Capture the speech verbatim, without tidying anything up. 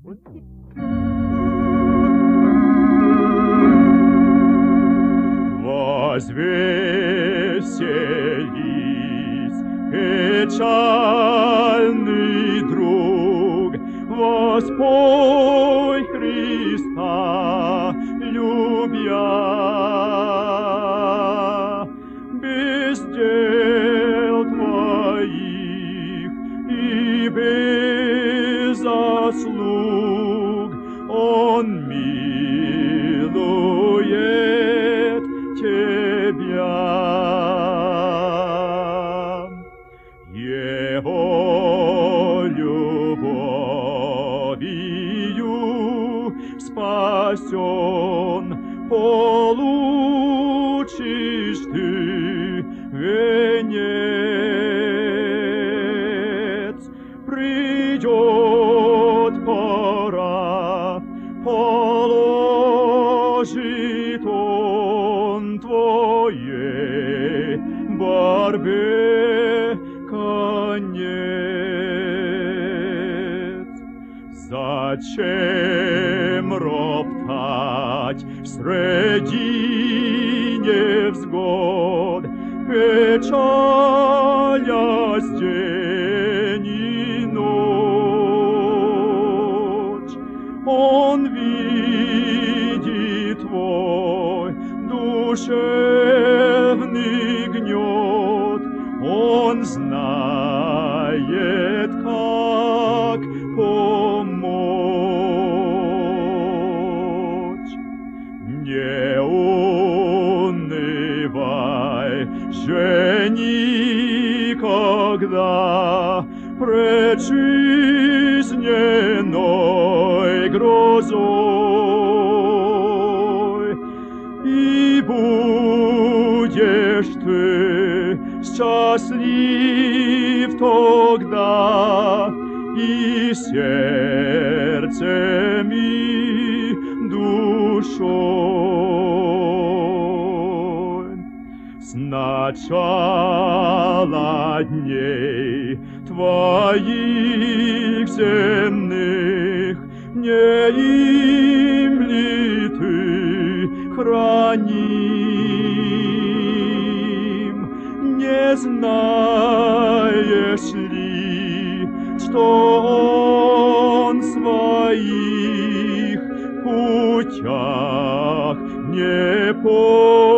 Возвеселись, печальный друг, воспой Христа, любя. Без дел твоих и без заслуг Он милует тебя. Его любовью спасен, получишь ты венец. Придет пора, положит Он твоей борьбе конец. Зачем роптать среди невзгод, печалясь день и ночь? Он видит твой душевный гнет, Он знает, как помочь. Не унывай же никогда пред жизненной грозой, и будешь ты счастлив тогда и сердцем, и душой. Сначала дней твоих земных не им ли ты храним? Не знаешь ли, что Он в своих путях не по